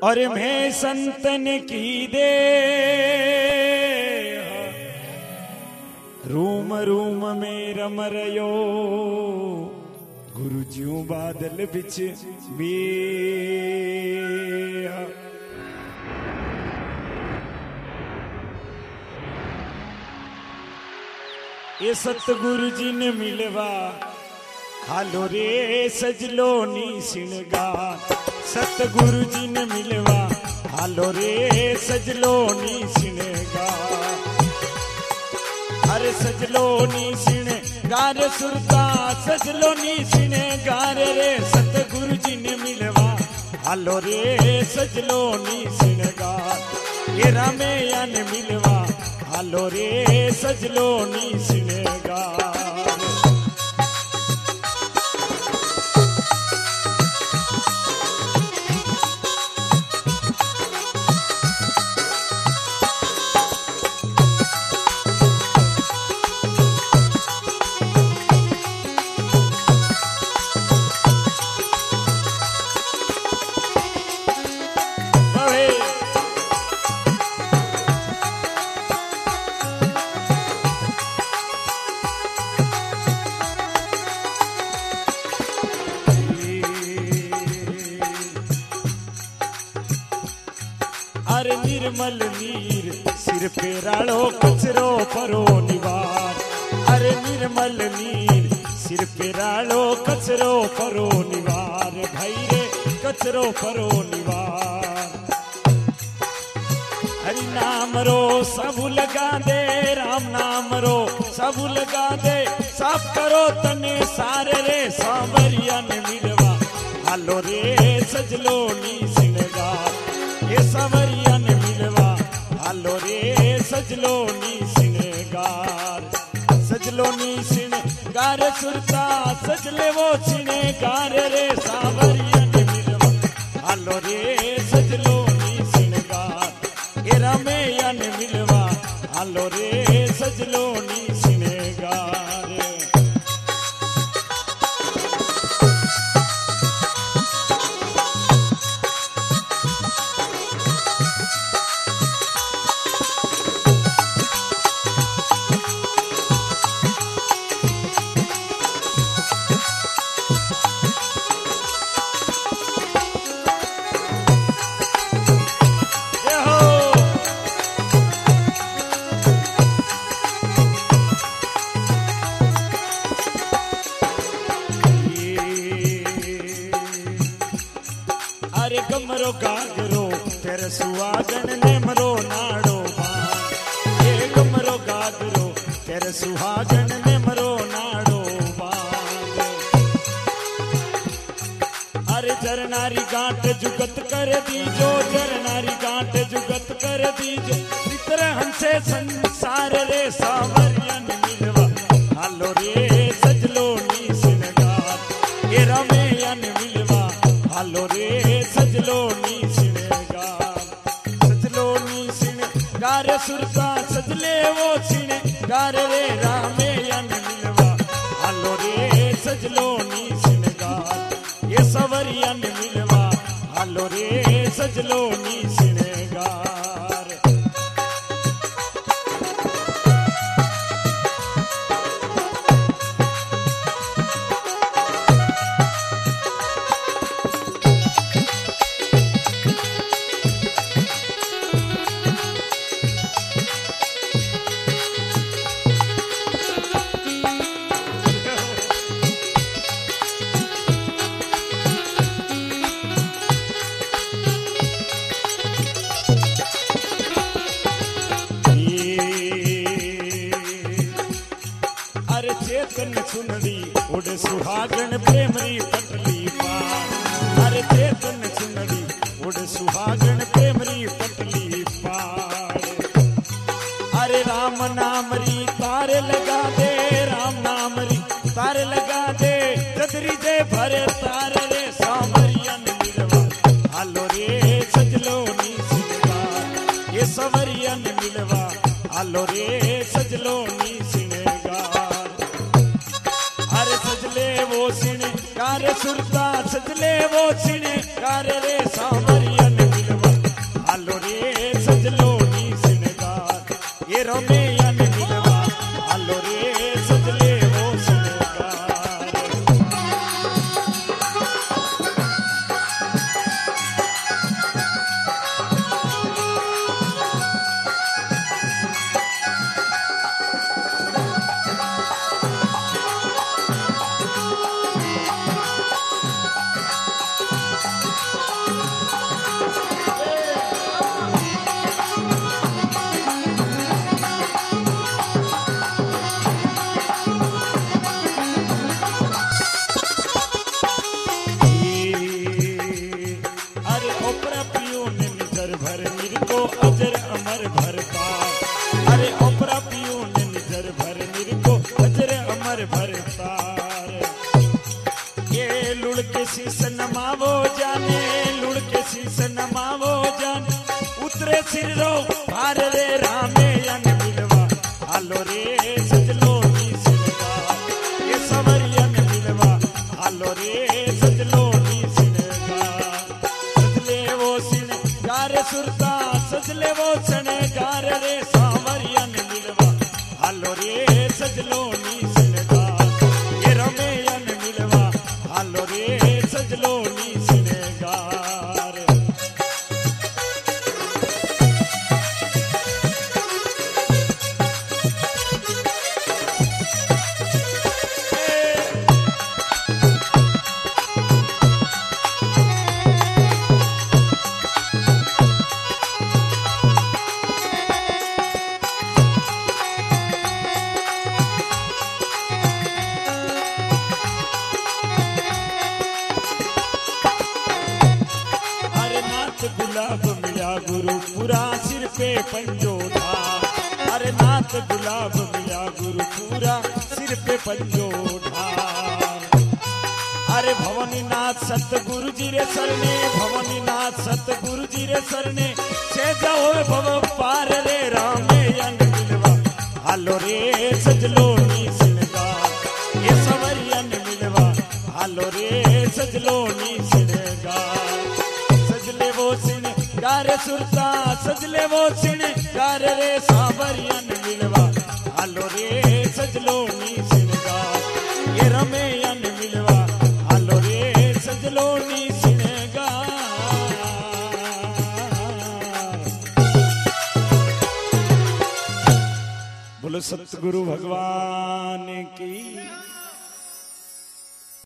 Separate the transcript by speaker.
Speaker 1: और मैं संतन की दे रूम रूम में रम रयो गुरु ज्यों बादल बिच बे। ये सतगुरु जी ने मिलवा हालो रे सजलो नी सिणगार। सतगुरु जी ने मिलवा हालो रे सजलो नी सिणगार। अरे सजलो नी सिणगार सुरता सजलो नी सिणगार रे सतगुरु जी ने मिलवा हालो रे सजलो नी सिणगार। ये रामैया ने मिलवा हालो रे सजलो नी सिणगार। अरे निर्मल नीर सिर पे राड़ो कचरो परो निवार। अरे निर्मल नीर सिर पे राड़ो कचरो परो निवार। भाई रे कचरो परो निवार। हरि नाम रो सब लगा दे राम नाम रो सब लगा दे साफ करो तने सारे रे सांवरिया ने मिलवा हालो रे सजलो नी सिणगार। ये सांवरिया ने मिलवा हालो रे सजलो नी सिणगार। सजलो नी सिणगार सुरता सजले वो सिणगार रे सांवरिया ने मिलवा हालो रे सजलो नी सिणगार। ये रामैया ने मिलवा हालो रे सजलो नी सिणगार। अरे गमरो गागरो तेरे सुहागन ने मरो नाड़ो बाण। ये गमरो गागरो तेरे सुहागन ने मरो नाड़ो बाण। अरे जरनारी गांठ जुगत कर दीजो जरनारी गांठ जुगत कर दीजो मित्र हमसे संसार रे सांवरिया ने मिलवा हालो रे सजलो नी सिणगार। ये रामैया ने मिलवा हालो रे सजलो नी सिणगार। सजलो नी सिणगार सुरता सजले वो सिणगार रे रामैया ने मिलवा हालो रे सजलो नी सिणगार। ये सांवरिया ने मिलवा हालो रे सजलो नी सिणगार। चेतन सुनड़ी उड़ सुहागन प्रेमरी पटली पार। अरे चेतन सुनड़ी उड़ सुहागन प्रेमरी पटली पार। अरे राम नाम री तार लगा दे राम नाम री तार लगा दे जदरी जे भरे तार रे सांवरिया ने मिलवा हालो रे सजलो नी सिणगार। ये सांवरिया ने मिलवा हालो रे सजलो नी सिणगार। अरे सजले वो सिणगार सुरता सजले वो सिणगार रे सांवरिया ने मिलवा नमावो जाने लुढ़ के शीस नमावो जाने उतरे सिर रो भार रे रामे अन मिलवा हालो रे सजलो नी सिनगा ये सवरियन मिलवा हालो रे सजलो नी सिनगा सजले वो सिनगार सुरता सजले वो सिनगार रे सावरियन मिलवा हालो रे सजलो नी सिनगा ये रमेयन मिलवा हालो रे सजलो नी सिनगार गुलाब मिला गुरु पूरा सिर पे पंजो था अरे नाथ गुलाब मिला गुरु पूरा सिर पे पंजो था अरे भवानी नाथ सतगुरु जी रे सरने भवानी नाथ सतगुरु जी रे सरने से जाओ भव पार रे रामे अंग मिलवा हालो रे सजलो नी सिनगा ये सवरियन मिलवा हालो रे सजलो नी सिनगा सजले वो सिनगार सुरता सजले वो सिनगार रे सावरियन मिलवा हालो रे सजलो नी सिनगार ये रमेयन मिलवा हालो रे सजलो नी सिनगार बोलो सतगुरु भगवान की